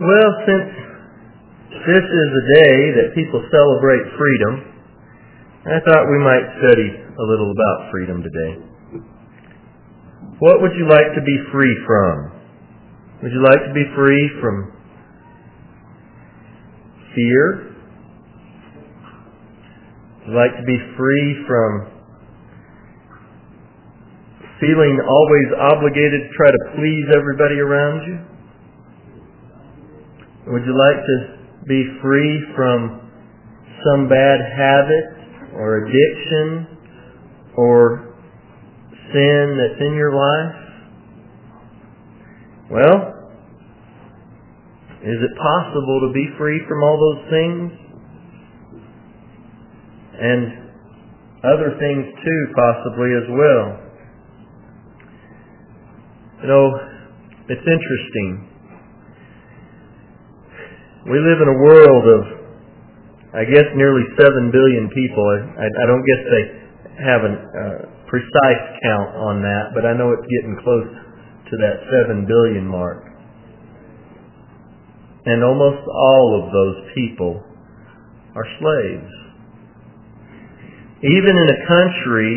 Well, since this is a day that people celebrate freedom, I thought we might study a little about freedom today. What would you like to be free from? Would you like to be free from fear? Would you like to be free from feeling always obligated to try to please everybody around you? Would you like to be free from some bad habit or addiction or sin that's in your life? Well, is it possible to be free from all those things? And other things too, possibly as well. You know, it's interesting. We live in a world of, I guess, nearly 7 billion people. I don't guess they have a precise count on that, but I know it's getting close to that 7 billion mark. And almost all of those people are slaves. Even in a country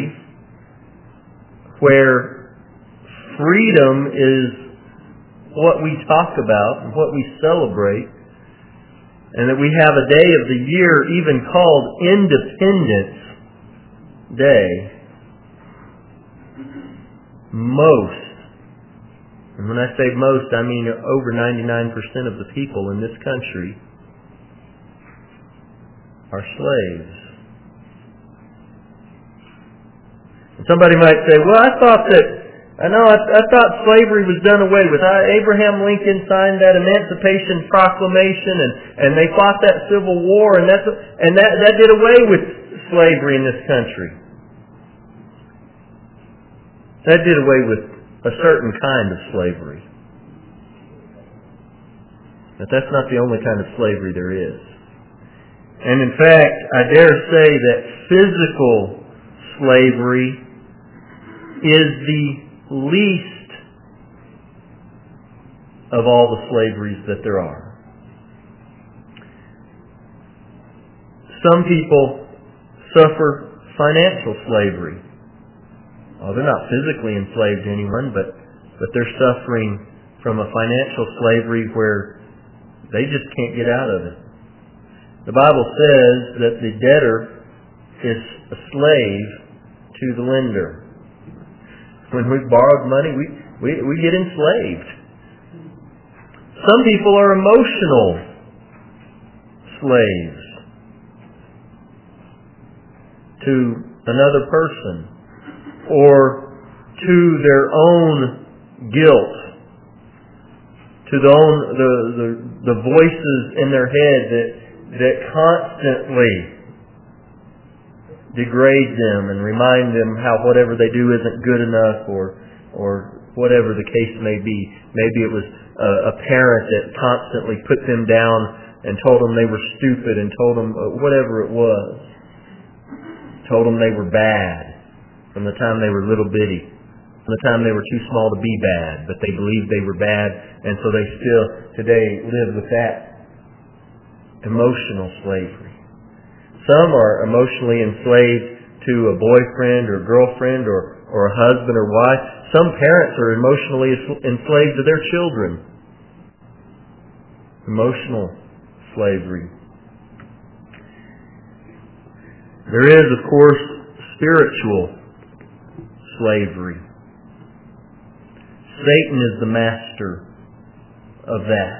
where freedom is what we talk about and what we celebrate, and that we have a day of the year even called Independence Day, most, and when I say most, I mean over 99% of the people in this country are slaves. And somebody might say, well, I thought slavery was done away with. Abraham Lincoln signed that Emancipation Proclamation, and they fought that Civil War, and that did away with slavery in this country. That did away with a certain kind of slavery. But that's not the only kind of slavery there is. And in fact, I dare say that physical slavery is the least of all the slaveries that there are. Some people suffer financial slavery. Oh, they're not physically enslaved to anyone, but they're suffering from a financial slavery where they just can't get out of it. The Bible says that the debtor is a slave to the lender. When we've borrowed money, we get enslaved. Some people are emotional slaves to another person or to their own guilt, to the voices in their head that constantly degrade them and remind them how whatever they do isn't good enough, or whatever the case may be. Maybe it was a parent that constantly put them down and told them they were stupid, and told them whatever it was. Told them they were bad from the time they were little bitty, from the time they were too small to be bad, but they believed they were bad, and so they still today live with that emotional slavery. Some are emotionally enslaved to a boyfriend or girlfriend or a husband or wife. Some parents are emotionally enslaved to their children. Emotional slavery. There is, of course, spiritual slavery. Satan is the master of that.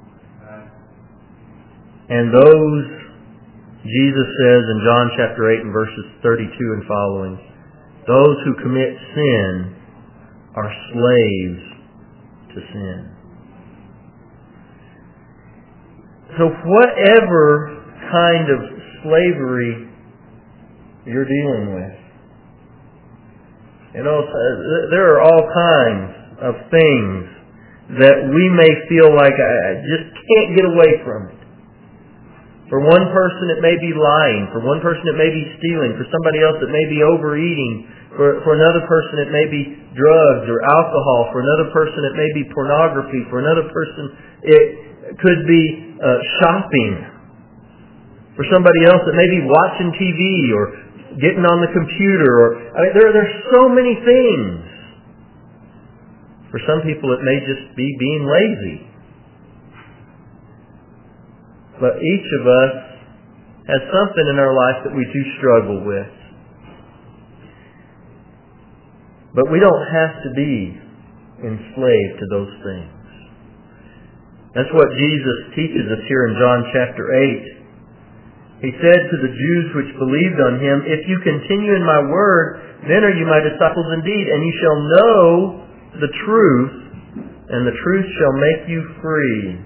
And those, Jesus says in John chapter 8 and verses 32 and following, those who commit sin are slaves to sin. So whatever kind of slavery you're dealing with, you know, there are all kinds of things that we may feel like I just can't get away from it. For one person it may be lying. For one person it may be stealing. For somebody else it may be overeating. For another person it may be drugs or alcohol. For another person it may be pornography. For another person could be shopping. For somebody else, it may be watching TV or getting on the computer. There's so many things. For some people, it may just be being lazy. But each of us has something in our life that we do struggle with. But we don't have to be enslaved to those things. That's what Jesus teaches us here in John chapter 8. He said to the Jews which believed on Him, "If you continue in my word, then are you my disciples indeed, and you shall know the truth, and the truth shall make you free."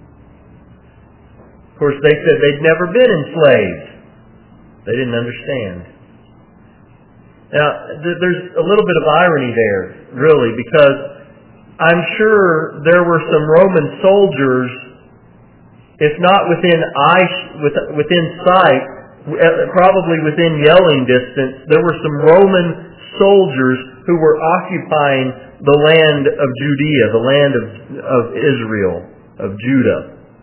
Of course, they said they'd never been enslaved. They didn't understand. Now, there's a little bit of irony there, really, because I'm sure there were some Roman soldiers, if not within sight, probably within yelling distance, there were some Roman soldiers who were occupying the land of Judea, the land of Israel, of Judah.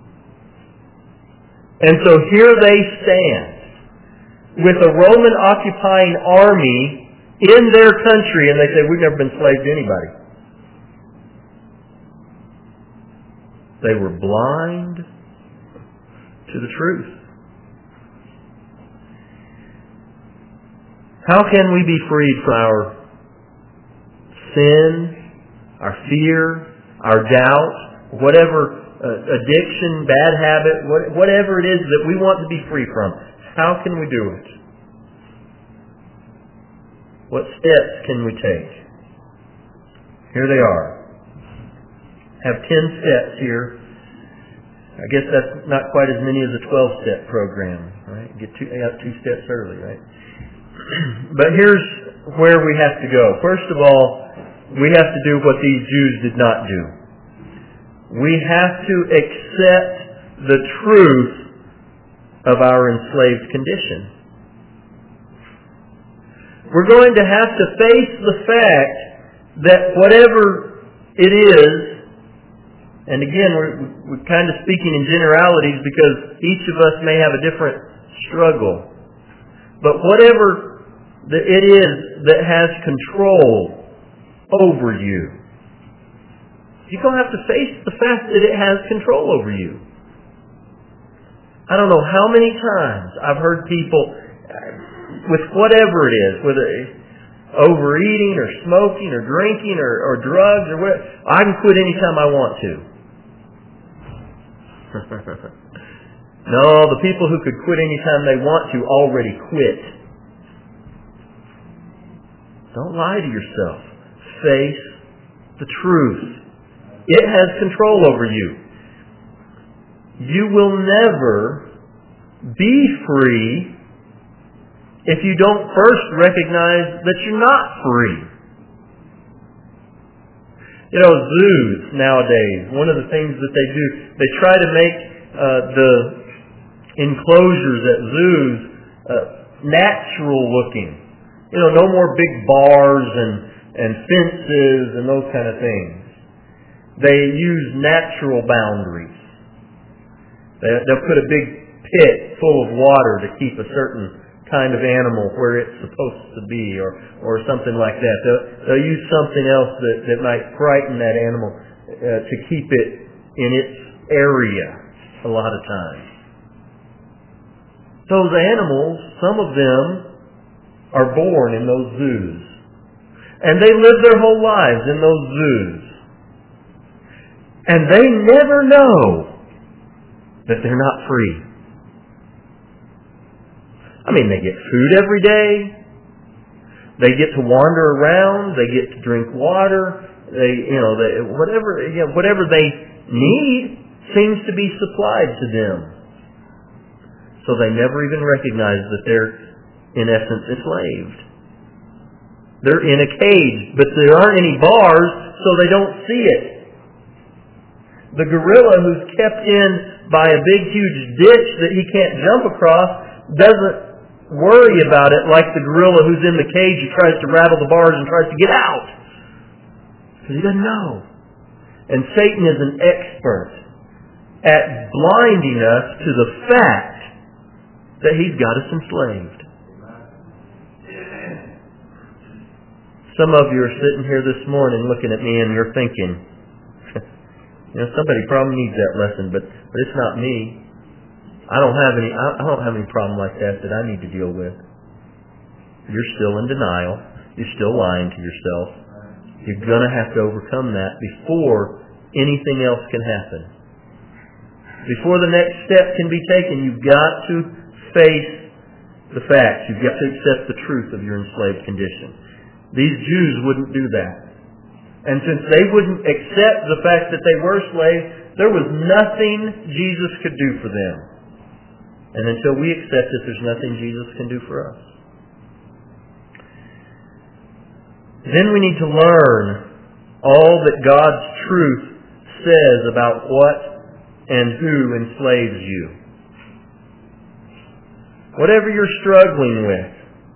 And so here they stand, with a Roman occupying army in their country, and they say, "We've never been slaves to anybody." They were blind to the truth. How can we be freed from our sin, our fear, our doubt, whatever addiction, bad habit, whatever it is that we want to be free from? How can we do it? What steps can we take? Here they are. Have 10 steps here. I guess that's not quite as many as a 12-step program, right? I got 2 steps early, right? But here's where we have to go. First of all, we have to do what these Jews did not do. We have to accept the truth of our enslaved condition. We're going to have to face the fact that whatever it is, and again, we're kind of speaking in generalities because each of us may have a different struggle. But whatever it is that has control over you, you're going to have to face the fact that it has control over you. I don't know how many times I've heard people, with whatever it is, whether it's overeating or smoking or drinking or drugs or whatever, I can quit anytime I want to. No, the people who could quit anytime they want to already quit. Don't lie to yourself. Face the truth. It has control over you. You will never be free if you don't first recognize that you're not free. You know, zoos nowadays, one of the things that they do, they try to make the enclosures at zoos natural looking. You know, no more big bars and fences and those kind of things. They use natural boundaries. They'll put a big pit full of water to keep a certain kind of animal where it's supposed to be, or something like that. They'll use something else that might frighten that animal to keep it in its area a lot of times. Those animals, some of them are born in those zoos. And they live their whole lives in those zoos. And they never know that they're not free. I mean, they get food every day. They get to wander around. They get to drink water. Whatever they need seems to be supplied to them. So they never even recognize that they're, in essence, enslaved. They're in a cage, but there aren't any bars, so they don't see it. The gorilla who's kept in by a big, huge ditch that he can't jump across doesn't worry about it like the gorilla who's in the cage who tries to rattle the bars and tries to get out. Because he doesn't know. And Satan is an expert at blinding us to the fact that He's got us enslaved. Some of you are sitting here this morning looking at me and you're thinking, somebody probably needs that lesson, but it's not me. I don't have any problem like that I need to deal with. You're still in denial. You're still lying to yourself. You're going to have to overcome that before anything else can happen. Before the next step can be taken, you've got to face the facts. You've got to accept the truth of your enslaved condition. These Jews wouldn't do that. And since they wouldn't accept the fact that they were slaves, there was nothing Jesus could do for them. And until we accept it, there's nothing Jesus can do for us. Then we need to learn all that God's truth says about what and who enslaves you. Whatever you're struggling with,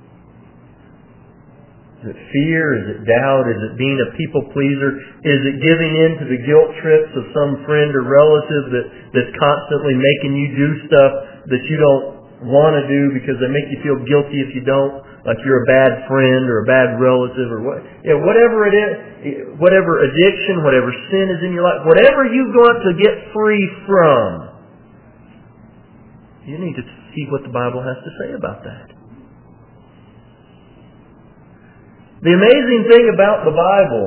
is it fear? Is it doubt? Is it being a people pleaser? Is it giving in to the guilt trips of some friend or relative that's constantly making you do stuff that you don't want to do because they make you feel guilty if you don't, like you're a bad friend or a bad relative or what? Whatever it is, whatever addiction, whatever sin is in your life, whatever you want to get free from, you need to see what the Bible has to say about that. The amazing thing about the Bible,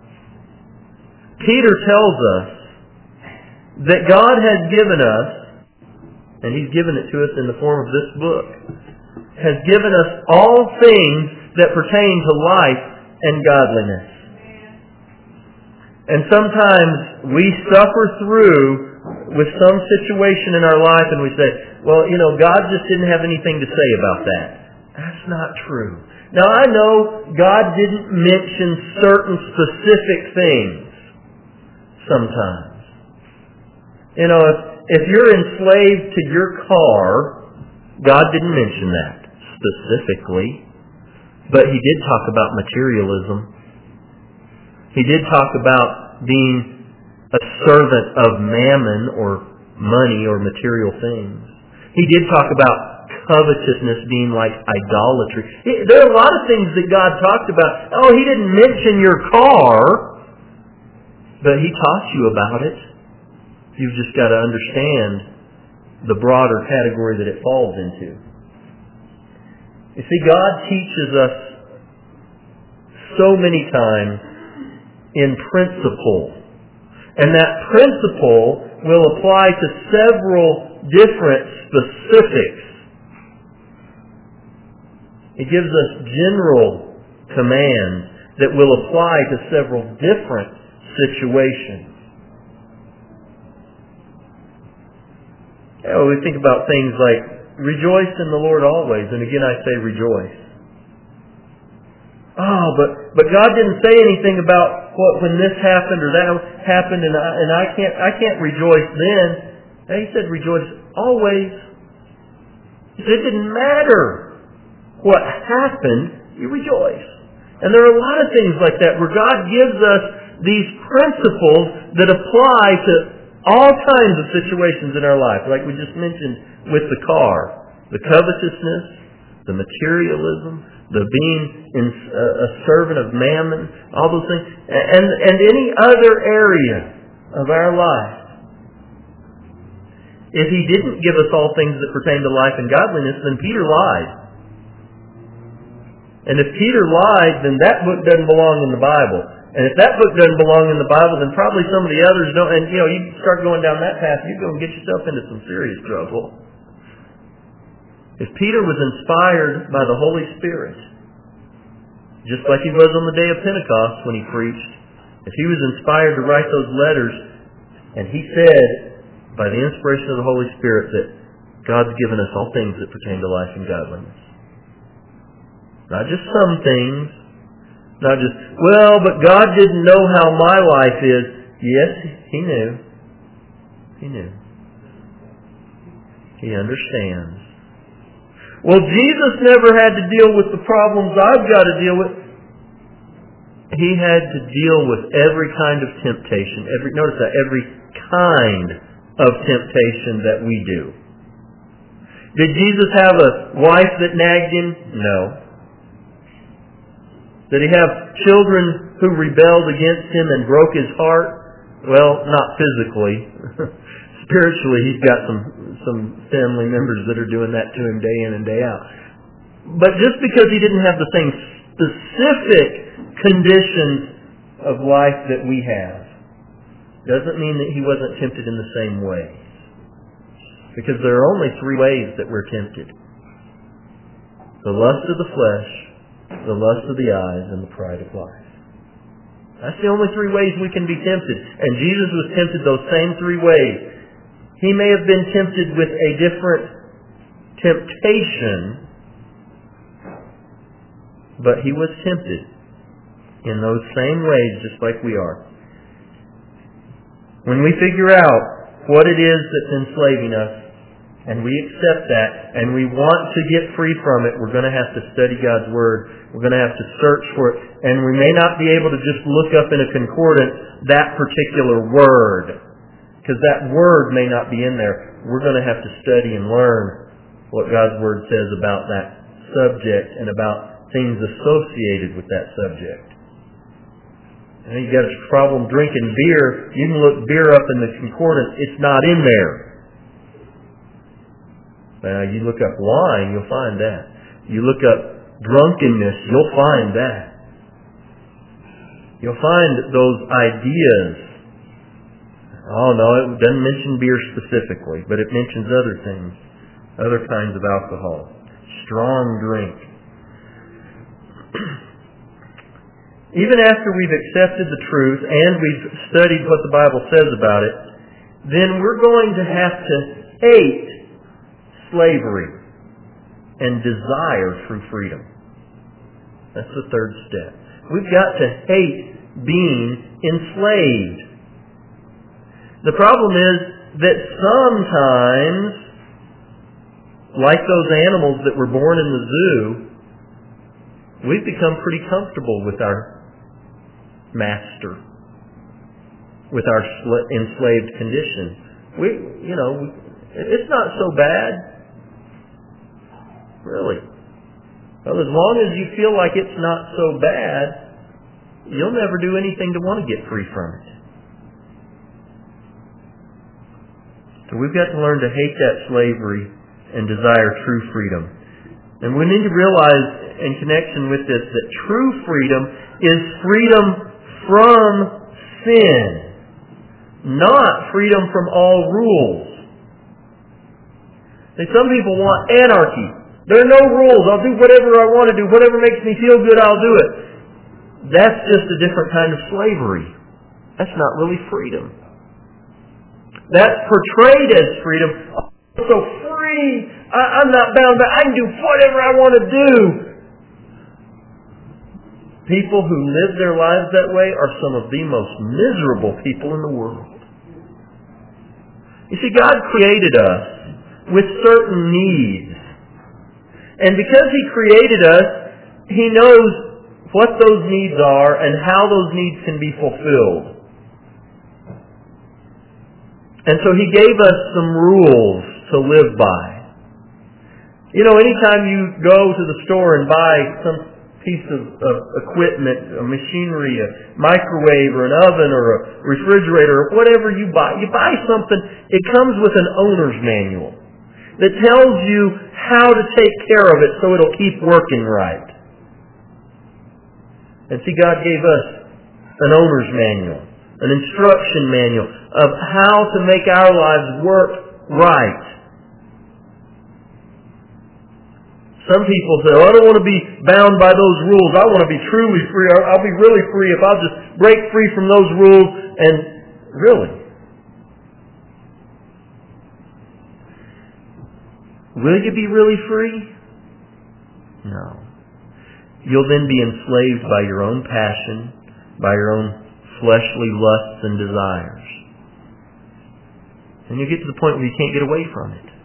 Peter tells us that God has given us, and He's given it to us in the form of this book, has given us all things that pertain to life and godliness. And sometimes we suffer through with some situation in our life and we say, well, God just didn't have anything to say about that. That's not true. Now, I know God didn't mention certain specific things sometimes. If you're enslaved to your car, God didn't mention that specifically. But He did talk about materialism. He did talk about being a servant of mammon or money or material things. He did talk about covetousness being like idolatry. There are a lot of things that God talked about. Oh, He didn't mention your car, but He taught you about it. You've just got to understand the broader category that it falls into. You see, God teaches us so many times in principle. And that principle will apply to several different specifics. It gives us general commands that will apply to several different situations. We think about things like, rejoice in the Lord always. And again, I say rejoice. Oh, but God didn't say anything about when this happened or that happened, and I can't rejoice then. And He said rejoice always. It didn't matter what happened, you rejoice. And there are a lot of things like that where God gives us these principles that apply to all kinds of situations in our life, like we just mentioned with the car, the covetousness, the materialism, the being a servant of mammon, all those things, and any other area of our life. If He didn't give us all things that pertain to life and godliness, then Peter lied. And if Peter lied, then that book doesn't belong in the Bible. And if that book doesn't belong in the Bible, then probably some of the others don't. And you start going down that path, you're going to get yourself into some serious trouble. If Peter was inspired by the Holy Spirit, just like he was on the day of Pentecost when he preached, if he was inspired to write those letters, and he said, by the inspiration of the Holy Spirit, that God's given us all things that pertain to life and godliness. Not just some things. Not just, but God didn't know how my life is. Yes, He knew. He knew. He understands. Well, Jesus never had to deal with the problems I've got to deal with. He had to deal with every kind of temptation. Notice that, every kind of temptation that we do. Did Jesus have a wife that nagged him? No. Did he have children who rebelled against him and broke his heart? Well, not physically. Spiritually, he's got some family members that are doing that to him day in and day out. But just because he didn't have the same specific conditions of life that we have, doesn't mean that he wasn't tempted in the same way. Because there are only three ways that we're tempted. The lust of the flesh, the lust of the eyes, and the pride of life. That's the only three ways we can be tempted. And Jesus was tempted those same three ways. He may have been tempted with a different temptation, but he was tempted in those same ways just like we are. When we figure out what it is that's enslaving us, and we accept that, and we want to get free from it, we're going to have to study God's Word. We're going to have to search for it. And we may not be able to just look up in a concordance that particular word, because that word may not be in there. We're going to have to study and learn what God's Word says about that subject and about things associated with that subject. And you got a problem drinking beer, you can look beer up in the concordance, it's not in there. Now, you look up wine, you'll find that. You look up drunkenness, you'll find that. You'll find those ideas. Oh no, it doesn't mention beer specifically, but it mentions other things, other kinds of alcohol. Strong drink. Even after we've accepted the truth and we've studied what the Bible says about it, then we're going to have to hate slavery and desire true freedom. That's the third step. We've got to hate being enslaved. The problem is that sometimes, like those animals that were born in the zoo, we've become pretty comfortable with our master, with our enslaved condition. It's not so bad. Really. Well, as long as you feel like it's not so bad, you'll never do anything to want to get free from it. So we've got to learn to hate that slavery and desire true freedom. And we need to realize in connection with this that true freedom is freedom from sin, not freedom from all rules. See, some people want anarchy. There are no rules. I'll do whatever I want to do. Whatever makes me feel good, I'll do it. That's just a different kind of slavery. That's not really freedom. That's portrayed as freedom. I'm so free. I'm not bound, but I can do whatever I want to do. People who live their lives that way are some of the most miserable people in the world. You see, God created us with certain needs. And because He created us, He knows what those needs are and how those needs can be fulfilled. And so He gave us some rules to live by. Anytime you go to the store and buy some piece of equipment, a machinery, a microwave or an oven or a refrigerator or whatever you buy something, it comes with an owner's manual that tells you how to take care of it so it'll keep working right. And see, God gave us an owner's manual, an instruction manual of how to make our lives work right. Some people say, I don't want to be bound by those rules. I want to be truly free. I'll be really free if I'll just break free from those rules. And really, will you be really free? No. You'll then be enslaved by your own passion, by your own fleshly lusts and desires. And you get to the point where you can't get away from it.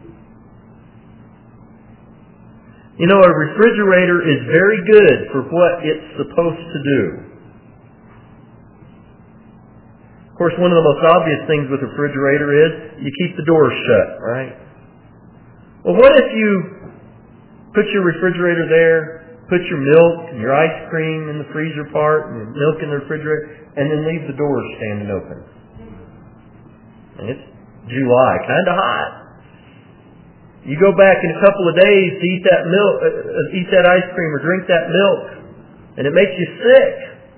A refrigerator is very good for what it's supposed to do. course, one of the most obvious things with a refrigerator is you keep the doors shut, right? Well, what if you put your refrigerator there, put your milk and your ice cream in the freezer part and your milk in the refrigerator, and then leave the doors standing open? And it's July, kind of hot. You go back in a couple of days to eat that milk, eat that ice cream or drink that milk, and it makes you sick.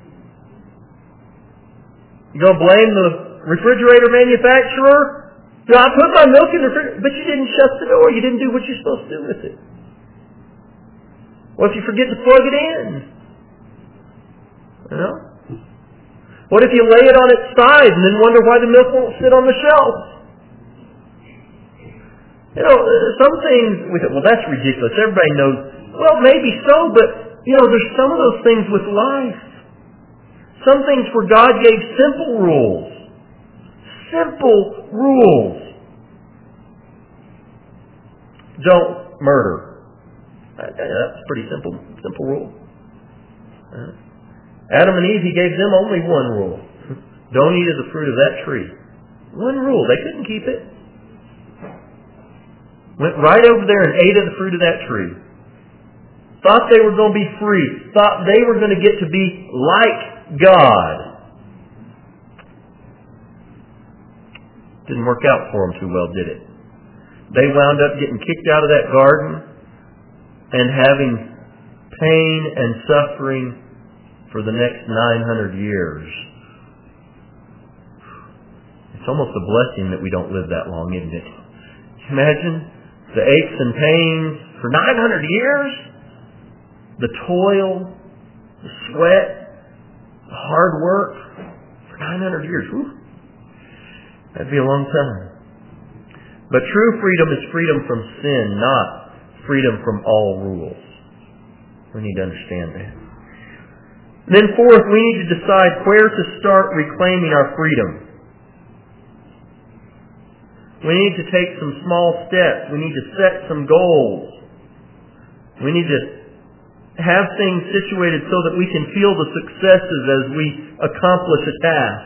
You gonna blame the refrigerator manufacturer? I put my milk in the refrigerator, but you didn't shut the door. You didn't do what you're supposed to do with it. What if you forget to plug it in? You know? What if you lay it on its side and then wonder why the milk won't sit on the shelf? You know, some things we think, well, that's ridiculous. Everybody knows. Well, maybe so, but, you know, there's some of those things with life. Some things where God gave simple rules. Simple rules. Don't murder. That's a pretty simple rule. Adam and Eve, He gave them only one rule. Don't eat of the fruit of that tree. One rule. They couldn't keep it. Went right over there and ate of the fruit of that tree. Thought they were going to be free. Thought they were going to get to be like God. Didn't work out for them too well, did it? They wound up getting kicked out of that garden and having pain and suffering for the next 900 years. It's almost a blessing that we don't live that long, isn't it? Imagine the aches and pains for 900 years, the toil, the sweat, the hard work for 900 years. Whew. That'd be a long time. But true freedom is freedom from sin, not freedom from all rules. We need to understand that. Then fourth, we need to decide where to start reclaiming our freedom. We need to take some small steps. We need to set some goals. We need to have things situated so that we can feel the successes as we accomplish a task.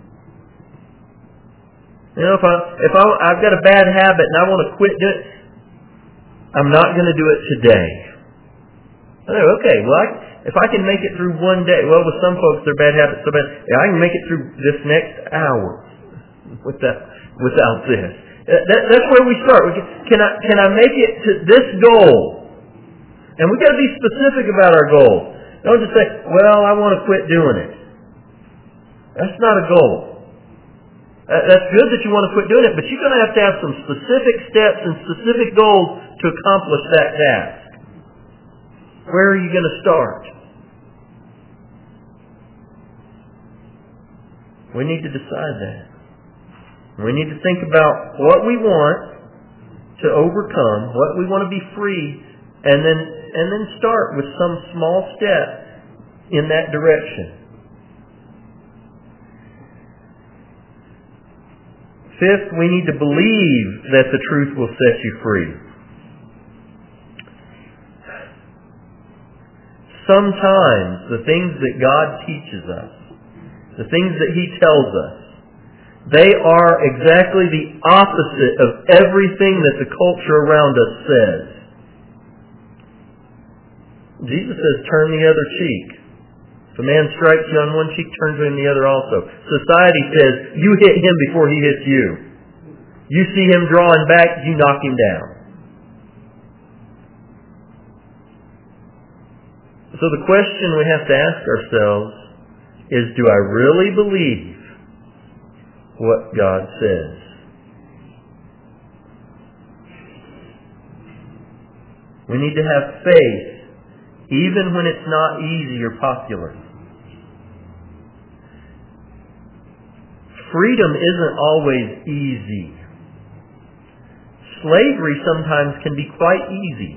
You know, if I've got a bad habit and I want to quit it, I'm not going to do it today. Okay, well, if I can make it through one day, well, with some folks, their bad habits so bad, I can make it through this next hour without this. That's where we start. Can I make it to this goal? And we've got to be specific about our goals. Don't just say, well, I want to quit doing it. That's not a goal. That's good that you want to quit doing it, but you're going to have some specific steps and specific goals to accomplish that task. Where are you going to start? We need to decide that. We need to think about what we want to overcome, what we want to be free, and then start with some small step in that direction. Fifth, we need to believe that the truth will set you free. Sometimes the things that God teaches us, the things that He tells us, they are exactly the opposite of everything that the culture around us says. Jesus says, turn the other cheek. If a man strikes you on one cheek, turn to him the other also. Society says, you hit him before he hits you. You see him drawing back, you knock him down. So the question we have to ask ourselves is, do I really believe what God says? We need to have faith even when it's not easy or popular. Freedom isn't always easy. Slavery sometimes can be quite easy.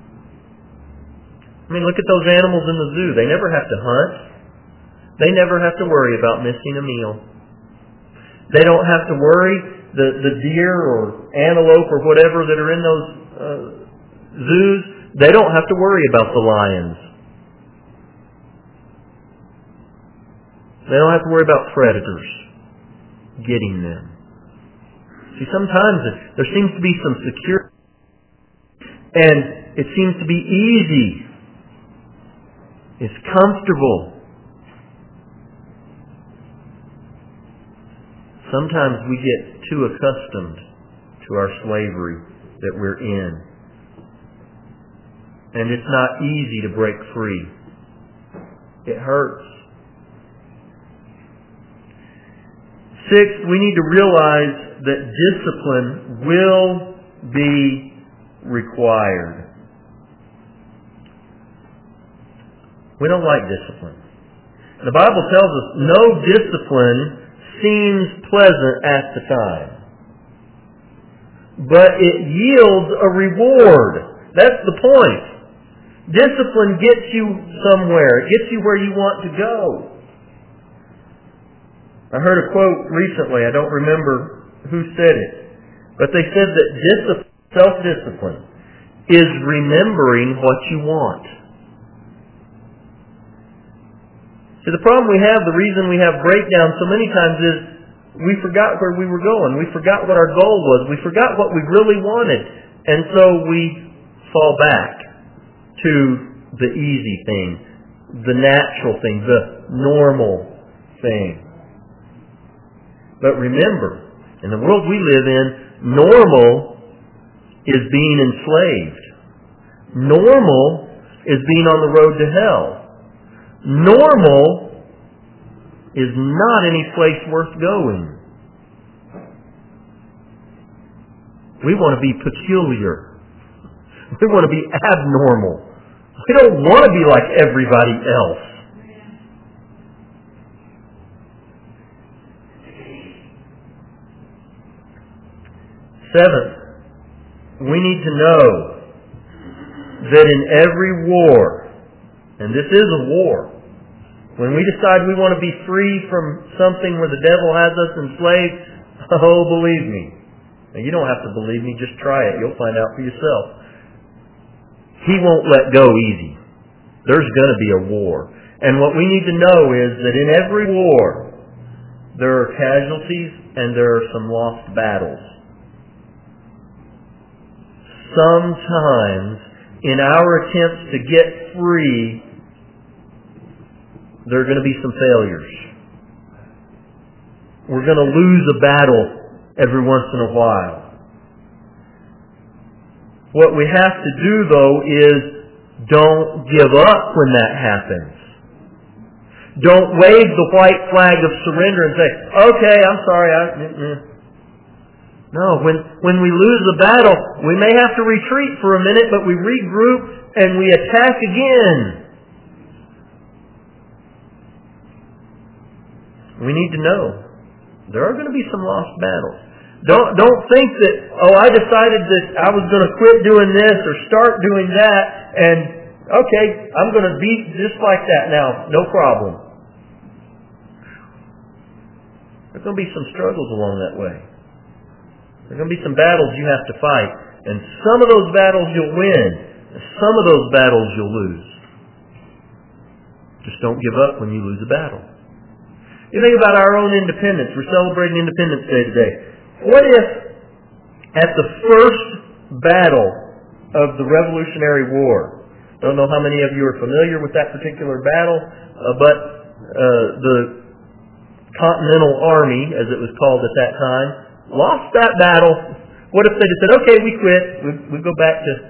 I mean, look at those animals in the zoo. They never have to hunt. They never have to worry about missing a meal. They don't have to worry. The deer or antelope or whatever that are in those zoos, they don't have to worry about the lions. They don't have to worry about predators. getting them. See, sometimes there seems to be some security, and it seems to be easy. It's comfortable. Sometimes we get too accustomed to our slavery that we're in. And it's not easy to break free. It hurts. Sixth, we need to realize that discipline will be required. We don't like discipline. The Bible tells us no discipline seems pleasant at the time, but it yields a reward. That's the point. Discipline gets you somewhere. It gets you where you want to go. I heard a quote recently. I don't remember who said it, but they said that self-discipline is remembering what you want. See, the problem we have, the reason we have breakdowns so many times is we forgot where we were going. We forgot what our goal was. We forgot what we really wanted. And so we fall back to the easy thing, the natural thing, the normal thing. But remember, in the world we live in, normal is being enslaved. Normal is being on the road to hell. Normal is not any place worth going. We want to be peculiar. We want to be abnormal. We don't want to be like everybody else. Seventh, we need to know that in every war, and this is a war, when we decide we want to be free from something where the devil has us enslaved, oh, believe me. Now, you don't have to believe me, just try it. You'll find out for yourself. He won't let go easy. There's going to be a war. And what we need to know is that in every war, there are casualties and there are some lost battles. Sometimes, in our attempts to get free, there are going to be some failures. We're going to lose a battle every once in a while. What we have to do, though, is don't give up when that happens. Don't wave the white flag of surrender and say, okay, I'm sorry. No, when we lose a battle, we may have to retreat for a minute, but we regroup and we attack again. We need to know there are going to be some lost battles. Don't think that, I decided that I was going to quit doing this or start doing that, and okay, I'm going to be just like that now, no problem. There's going to be some struggles along that way. There's going to be some battles you have to fight, and some of those battles you'll win, and some of those battles you'll lose. Just don't give up when you lose a battle. You think about our own independence. We're celebrating Independence Day today. What if at the first battle of the Revolutionary War, don't know how many of you are familiar with that particular battle, but the Continental Army, as it was called at that time, lost that battle. What if they just said, okay, we quit, we go back to,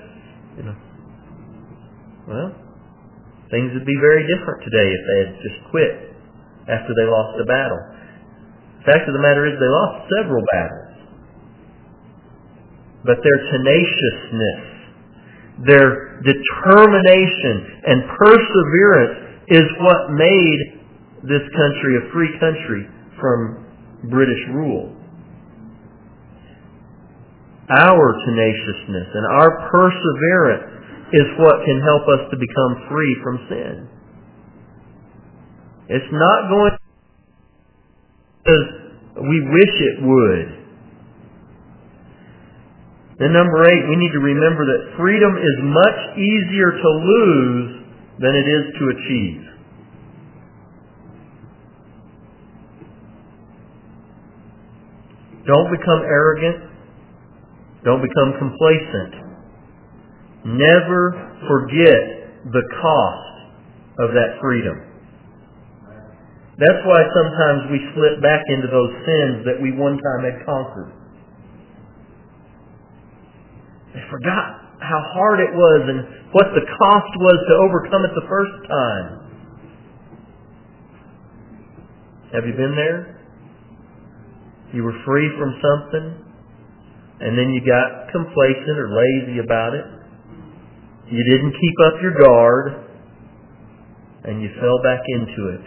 well, things would be very different today if they had just quit after they lost the battle. The fact of the matter is they lost several battles. But their tenaciousness, their determination and perseverance is what made this country a free country from British rule. Our tenaciousness and our perseverance is what can help us to become free from sin. It's not going because we wish it would. Then number 8, we need to remember that freedom is much easier to lose than it is to achieve. Don't become arrogant. Don't become complacent. Never forget the cost of that freedom. That's why sometimes we slip back into those sins that we one time had conquered. They forgot how hard it was and what the cost was to overcome it the first time. Have you been there? You were free from something, and then you got complacent or lazy about it. You didn't keep up your guard, and you fell back into it.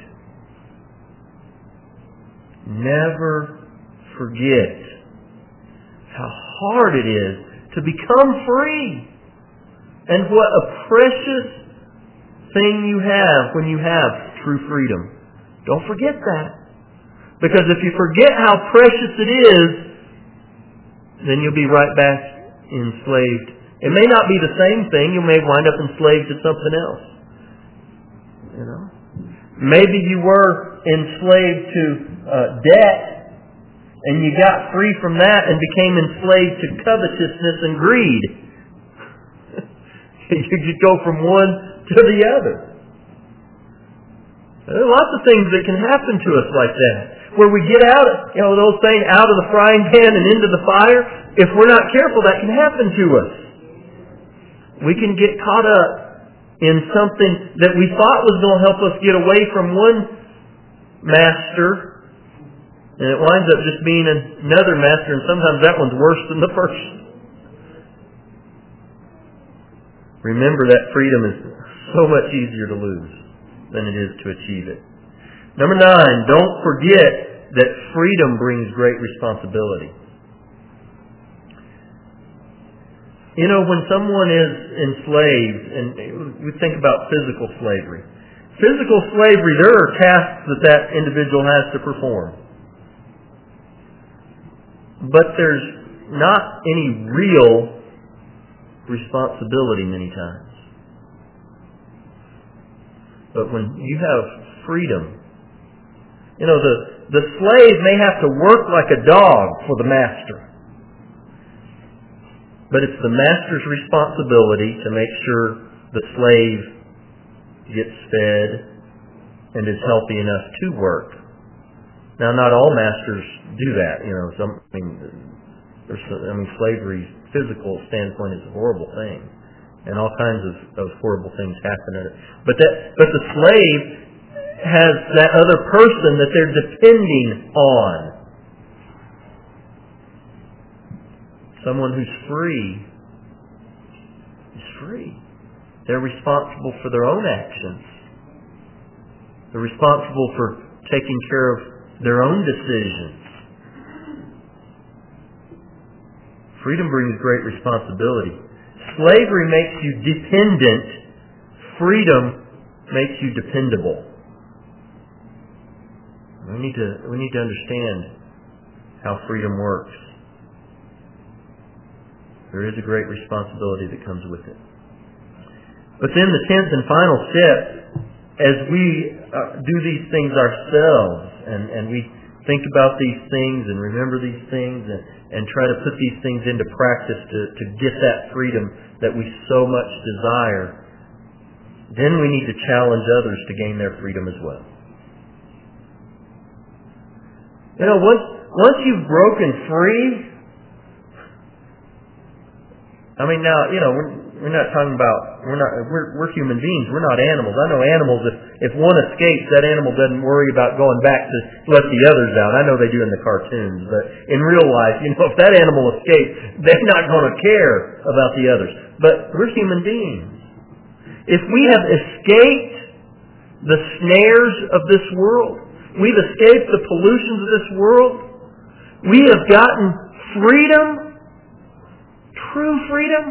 Never forget how hard it is to become free, and what a precious thing you have when you have true freedom. Don't forget that. Because if you forget how precious it is, then you'll be right back enslaved. It may not be the same thing. You may wind up enslaved to something else. You know? Maybe you were enslaved to debt, and you got free from that and became enslaved to covetousness and greed. You just go from one to the other. There are lots of things that can happen to us like that. Where we get out, the old saying, out of the frying pan and into the fire. If we're not careful, that can happen to us. We can get caught up in something that we thought was going to help us get away from one master, and it winds up just being another master, and sometimes that one's worse than the first. Remember that freedom is so much easier to lose than it is to achieve it. Number 9, don't forget that freedom brings great responsibility. When someone is enslaved, and we think about physical slavery. Physical slavery, there are tasks that individual has to perform. But there's not any real responsibility many times. But when you have freedom, the slave may have to work like a dog for the master. But it's the master's responsibility to make sure the slave gets fed and is healthy enough to work. Now, not all masters do that. Slavery, physical standpoint, is a horrible thing, and all kinds of horrible things happen in it. But the slave has that other person that they're depending on. Someone who's free is free. They're responsible for their own actions. They're responsible for taking care of their own decisions. Freedom brings great responsibility. Slavery makes you dependent. Freedom makes you dependable. We need to understand how freedom works. There is a great responsibility that comes with it. But then the 10th and final step, as we do these things ourselves, and we think about these things and remember these things and try to put these things into practice to get that freedom that we so much desire, then we need to challenge others to gain their freedom as well. Once you've broken free, we're not talking about, we're human beings, we're not animals. I know animals, if one escapes, that animal doesn't worry about going back to let the others out. I know they do in the cartoons, but in real life, if that animal escapes, they're not going to care about the others. But we're human beings. If we have escaped the snares of this world, we've escaped the pollutions of this world, we have gotten freedom, true freedom,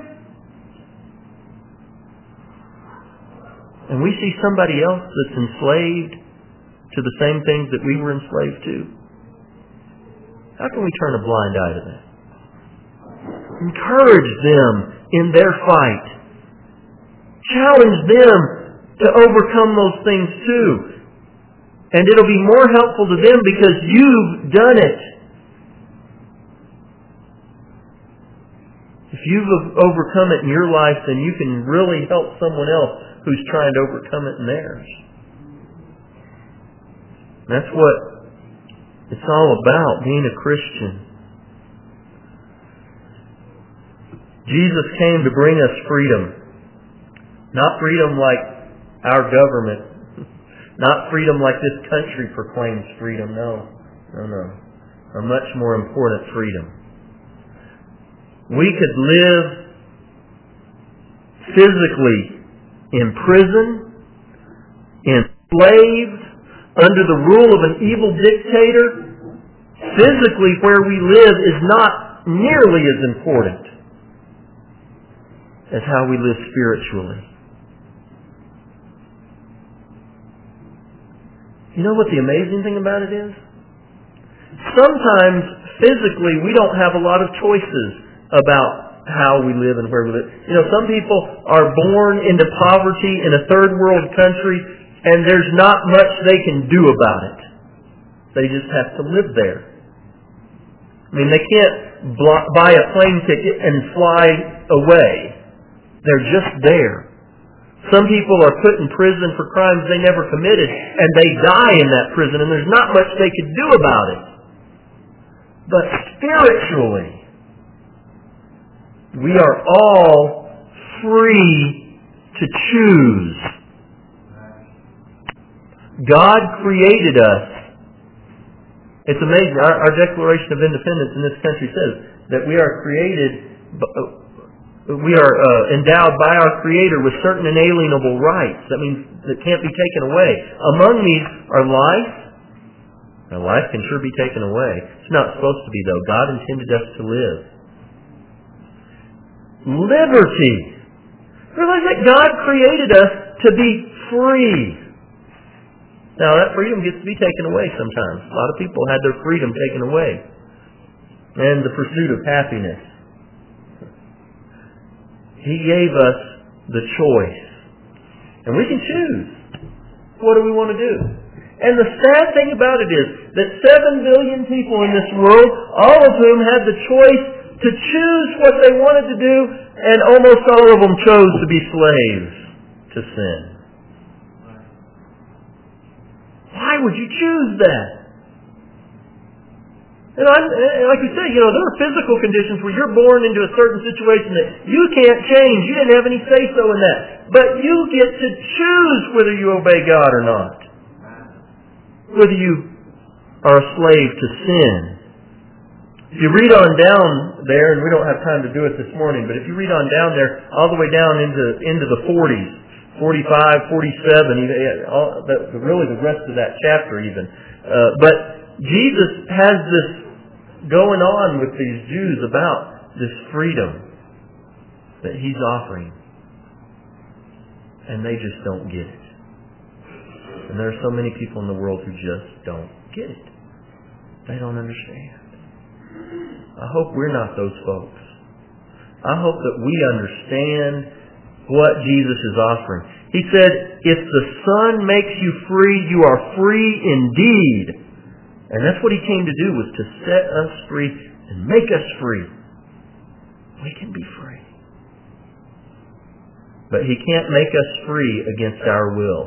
and we see somebody else that's enslaved to the same things that we were enslaved to, how can we turn a blind eye to that? Encourage them in their fight. Challenge them to overcome those things too. And it'll be more helpful to them because you've done it. If you've overcome it in your life, then you can really help someone else who's trying to overcome it in theirs. That's what it's all about, being a Christian. Jesus came to bring us freedom. Not freedom like our government. Not freedom like this country proclaims freedom. No. A much more important freedom. We could live physically in prison, enslaved, under the rule of an evil dictator. Physically, where we live is not nearly as important as how we live spiritually. You know what the amazing thing about it is? Sometimes, physically, we don't have a lot of choices about how we live and where we live. You know, some people are born into poverty in a third world country, and there's not much they can do about it. They just have to live there. I mean, they can't buy a plane ticket and fly away. They're just there. Some people are put in prison for crimes they never committed, and they die in that prison, and there's not much they could do about it. But spiritually, we are all free to choose. God created us. It's amazing. Our Declaration of Independence in this country says that we are endowed by our Creator with certain inalienable rights. That means that can't be taken away. Among these are life. Now, life can sure be taken away. It's not supposed to be, though. God intended us to live. Liberty. Realize that God created us to be free. Now, that freedom gets to be taken away sometimes. A lot of people had their freedom taken away. And the pursuit of happiness. He gave us the choice. And we can choose. What do we want to do? And the sad thing about it is that 7 billion people in this world, all of whom had the choice to choose what they wanted to do, and almost all of them chose to be slaves to sin. Why would you choose that? And like we say, there are physical conditions where you're born into a certain situation that you can't change. You didn't have any say-so in that. But you get to choose whether you obey God or not. Whether you are a slave to sin. If you read on down there, and we don't have time to do it this morning, but if you read on down there, all the way down into the 40s, 45, 47, really the rest of that chapter even. But Jesus has this going on with these Jews about this freedom that He's offering. And they just don't get it. And there are so many people in the world who just don't get it. They don't understand. I hope we're not those folks. I hope that we understand what Jesus is offering. He said, if the Son makes you free, you are free indeed. And that's what He came to do, was to set us free and make us free. We can be free. But He can't make us free against our will.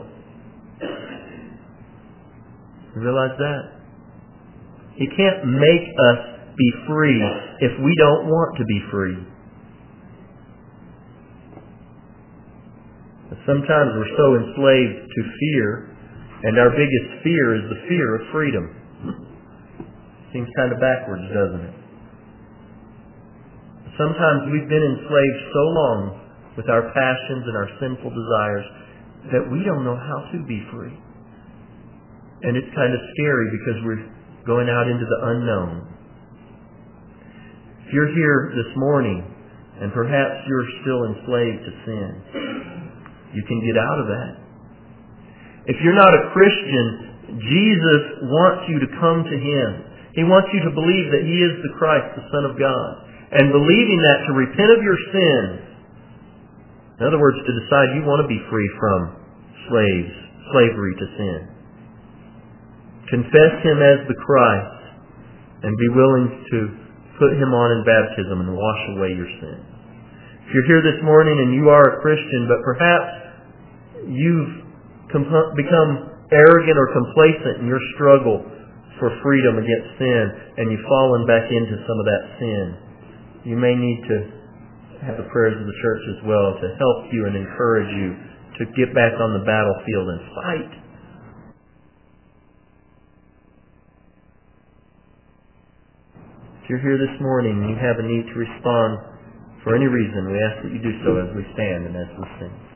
You realize that? He can't make us be free if we don't want to be free. But sometimes we're so enslaved to fear, and our biggest fear is the fear of freedom. Seems kind of backwards, doesn't it? Sometimes we've been enslaved so long with our passions and our sinful desires that we don't know how to be free. And it's kind of scary because we're going out into the unknown. If you're here this morning and perhaps you're still enslaved to sin, you can get out of that. If you're not a Christian, Jesus wants you to come to Him. He wants you to believe that He is the Christ, the Son of God. And believing that, to repent of your sins. In other words, to decide you want to be free from slavery to sin. Confess Him as the Christ and be willing to put Him on in baptism and wash away your sins. If you're here this morning and you are a Christian, but perhaps you've become arrogant or complacent in your struggle for freedom against sin, and you've fallen back into some of that sin, you may need to have the prayers of the church as well to help you and encourage you to get back on the battlefield and fight. If you're here this morning and you have a need to respond for any reason, we ask that you do so as we stand and as we sing.